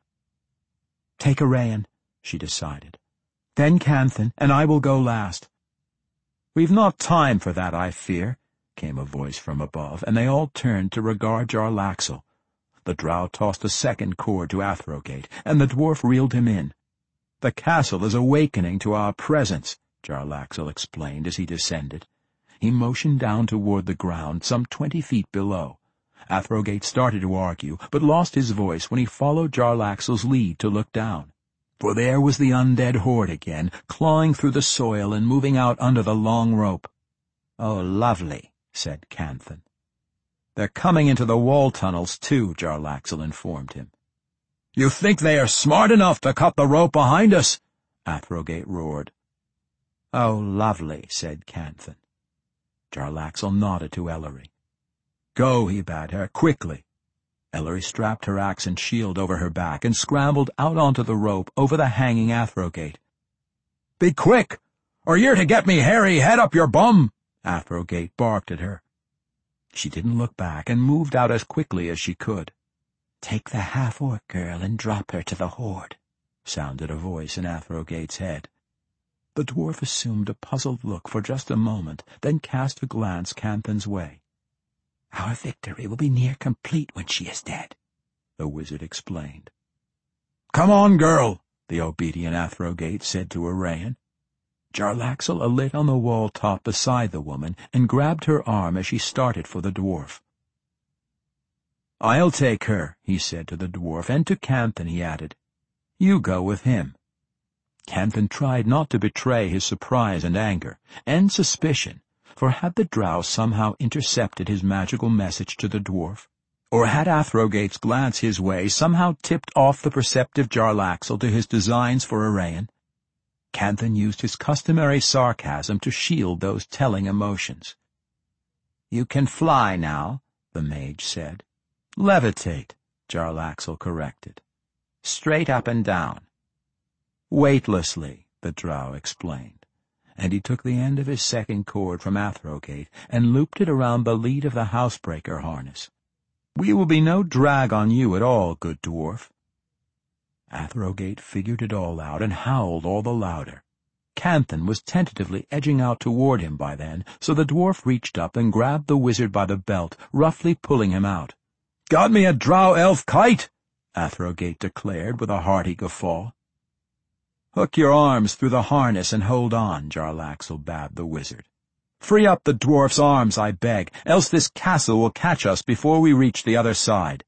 "Take Arayan," she decided. "Then Canthan, and I will go last." "We've not time for that, I fear," came a voice from above, and they all turned to regard Jarlaxle. The drow tossed a second cord to Athrogate, and the dwarf reeled him in. "The castle is awakening to our presence," Jarlaxle explained as he descended. He motioned down toward the ground some twenty feet below. Athrogate started to argue, but lost his voice when he followed Jarlaxle's lead to look down. For there was the undead horde again, clawing through the soil and moving out under the long rope. "Oh, lovely," said Canthan. "They're coming into the wall tunnels, too," Jarlaxle informed him. "You think they are smart enough to cut the rope behind us?" Athrogate roared. "Oh, lovely," said Canthan. Jarlaxle nodded to Ellery. "Go," he bade her, "quickly." Ellery strapped her axe and shield over her back and scrambled out onto the rope over the hanging Athrogate. "Be quick, or you're to get me hairy head up your bum!" Athrogate barked at her. She didn't look back and moved out as quickly as she could. "Take the half-orc girl and drop her to the horde," sounded a voice in Athrogate's head. The dwarf assumed a puzzled look for just a moment, then cast a glance Canthan's way. "Our victory will be near complete when she is dead," the wizard explained. "Come on, girl," the obedient Athrogate said to Arayan. Jarlaxle alit on the wall top beside the woman and grabbed her arm as she started for the dwarf. "I'll take her," he said to the dwarf, and to Canthan he added, "You go with him." Canthan tried not to betray his surprise and anger, and suspicion, for had the drow somehow intercepted his magical message to the dwarf? Or had Athrogate's glance his way somehow tipped off the perceptive Jarlaxle to his designs for Arayan? Canthan used his customary sarcasm to shield those telling emotions. "You can fly now," the mage said. "Levitate," Jarlaxle corrected. "Straight up and down." "Weightlessly," the drow explained, and he took the end of his second cord from Athrogate and looped it around the lead of the housebreaker harness. "We will be no drag on you at all, good dwarf." Athrogate figured it all out and howled all the louder. Canthan was tentatively edging out toward him by then, so the dwarf reached up and grabbed the wizard by the belt, roughly pulling him out. "Got me a drow elf kite," Athrogate declared with a hearty guffaw. "Hook your arms through the harness and hold on," Jarlaxle bade the wizard. "Free up the dwarf's arms, I beg, else this castle will catch us before we reach the other side."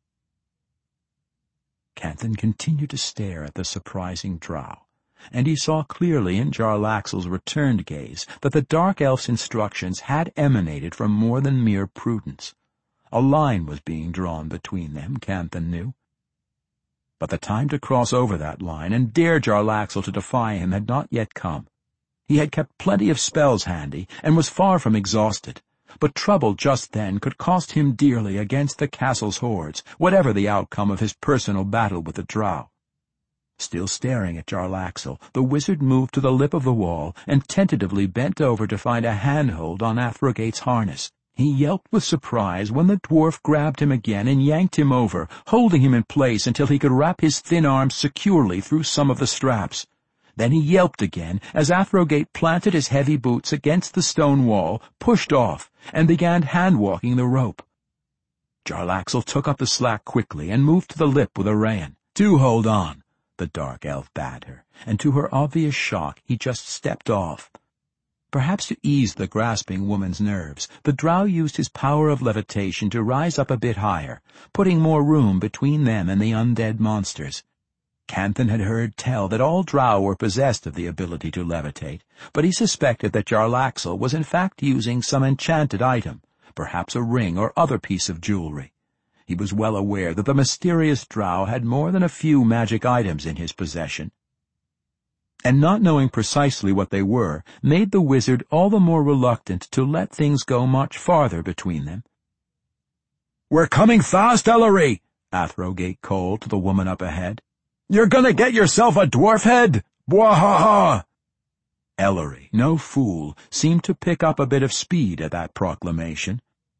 Canthan continued to stare at the surprising drow, and he saw clearly in Jarlaxle's returned gaze that the dark elf's instructions had emanated from more than mere prudence. A line was being drawn between them, Canthan knew. But the time to cross over that line and dare Jarlaxle to defy him had not yet come. He had kept plenty of spells handy and was far from exhausted, but trouble just then could cost him dearly against the castle's hordes, whatever the outcome of his personal battle with the drow. Still staring at Jarlaxle, the wizard moved to the lip of the wall and tentatively bent over to find a handhold on Athrogate's harness. He yelped with surprise when the dwarf grabbed him again and yanked him over, holding him in place until he could wrap his thin arms securely through some of the straps. Then he yelped again as Athrogate planted his heavy boots against the stone wall, pushed off, and began hand-walking the rope. Jarlaxle took up the slack quickly and moved to the lip with Arayan. "Do hold on," the dark elf bade her, and to her obvious shock he just stepped off. Perhaps to ease the grasping woman's nerves, the drow used his power of levitation to rise up a bit higher, putting more room between them and the undead monsters. Canthan had heard tell that all drow were possessed of the ability to levitate, but he suspected that Jarlaxle was in fact using some enchanted item, perhaps a ring or other piece of jewelry. He was well aware that the mysterious drow had more than a few magic items in his possession, and not knowing precisely what they were made the wizard all the more reluctant to let things go much farther between them. "We're coming fast, Ellery!" Athrogate called to the woman up ahead. "You're gonna get yourself a dwarf head! Bwahaha!" Ellery, no fool, seemed to pick up a bit of speed at that proclamation.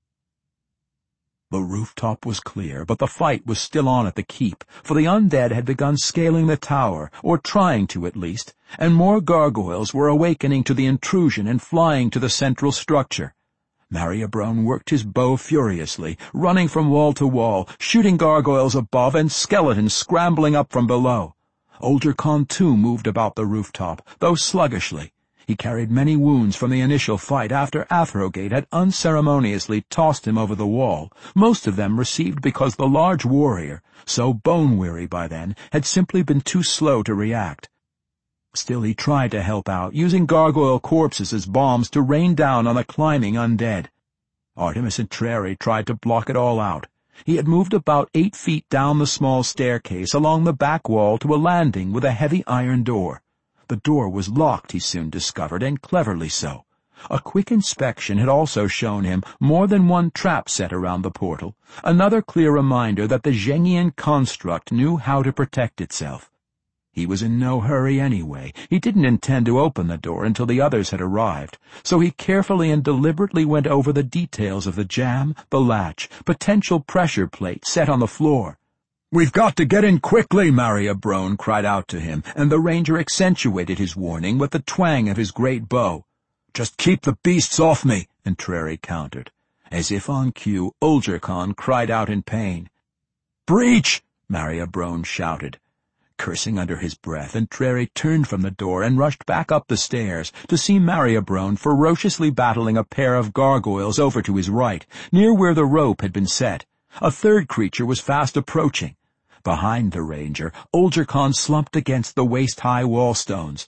The rooftop was clear, but the fight was still on at the keep, for the undead had begun scaling the tower, or trying to at least, and more gargoyles were awakening to the intrusion and flying to the central structure. Mariabrone worked his bow furiously, running from wall to wall, shooting gargoyles above and skeletons scrambling up from below. Oldgercon too moved about the rooftop, though sluggishly. He carried many wounds from the initial fight after Athrogate had unceremoniously tossed him over the wall, most of them received because the large warrior, so bone-weary by then, had simply been too slow to react. Still he tried to help out, using gargoyle corpses as bombs to rain down on the climbing undead. Artemis Entreri tried to block it all out. He had moved about eight feet down the small staircase along the back wall to a landing with a heavy iron door. The door was locked, he soon discovered, and cleverly so. A quick inspection had also shown him more than one trap set around the portal, another clear reminder that the Zhengian construct knew how to protect itself. He was in no hurry anyway. He didn't intend to open the door until the others had arrived, so he carefully and deliberately went over the details of the jam, the latch, potential pressure plate set on the floor. "We've got to get in quickly," Mariabrone cried out to him, and the ranger accentuated his warning with the twang of his great bow. "Just keep the beasts off me," Entreri countered. As if on cue, Oldgercon cried out in pain. "Breach!" Mariabrone shouted. Cursing under his breath, Entreri turned from the door and rushed back up the stairs to see Mariabrone ferociously battling a pair of gargoyles over to his right, near where the rope had been set. A third creature was fast approaching. Behind the ranger, Oldgercon slumped against the waist-high wall-stones.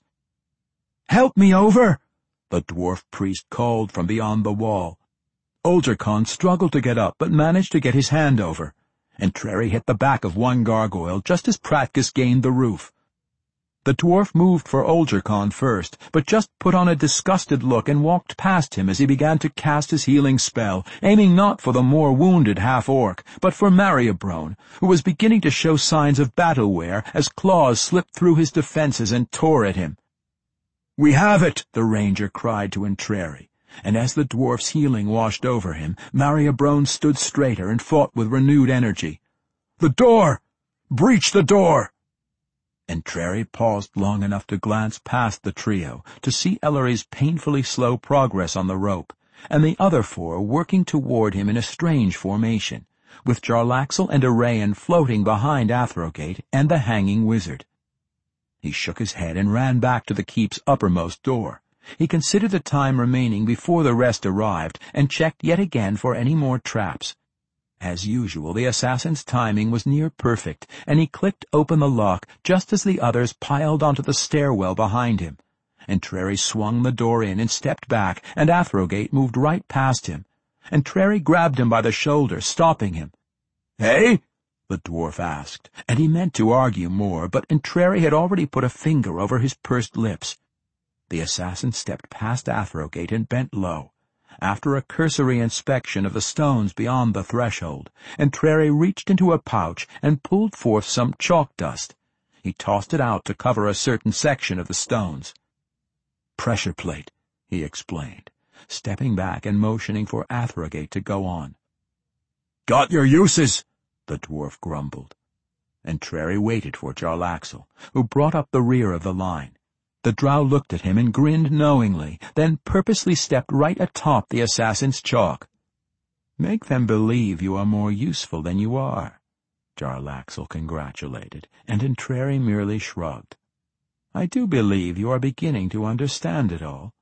"Help me over!" the dwarf priest called from beyond the wall. Oldgercon struggled to get up, but managed to get his hand over. Entreri hit the back of one gargoyle just as Pratkus gained the roof. The dwarf moved for Oldgercon first, but just put on a disgusted look and walked past him as he began to cast his healing spell, aiming not for the more wounded half-orc, but for Mariabrone, who was beginning to show signs of battle wear as claws slipped through his defenses and tore at him. "We have it!" the ranger cried to Entreri, and as the dwarf's healing washed over him, Mariabrone stood straighter and fought with renewed energy. "The door! Breach the door!" Entreri paused long enough to glance past the trio, to see Ellery's painfully slow progress on the rope, and the other four working toward him in a strange formation, with Jarlaxle and Arayan floating behind Athrogate and the hanging wizard. He shook his head and ran back to the keep's uppermost door. He considered the time remaining before the rest arrived, and checked yet again for any more traps. As usual, the assassin's timing was near perfect, and he clicked open the lock just as the others piled onto the stairwell behind him. Entreri swung the door in and stepped back, and Athrogate moved right past him. Entreri grabbed him by the shoulder, stopping him. "Hey?" the dwarf asked, and he meant to argue more, but Entreri had already put a finger over his pursed lips. The assassin stepped past Athrogate and bent low. After a cursory inspection of the stones beyond the threshold, Entreri reached into a pouch and pulled forth some chalk dust. He tossed it out to cover a certain section of the stones. "Pressure plate," he explained, stepping back and motioning for Athrogate to go on. "Got your uses," the dwarf grumbled. Entreri waited for Jarlaxle, who brought up the rear of the line. The drow looked at him and grinned knowingly, then purposely stepped right atop the assassin's chalk. "Make them believe you are more useful than you are," Jarlaxle congratulated, and Entreri merely shrugged. "I do believe you are beginning to understand it all.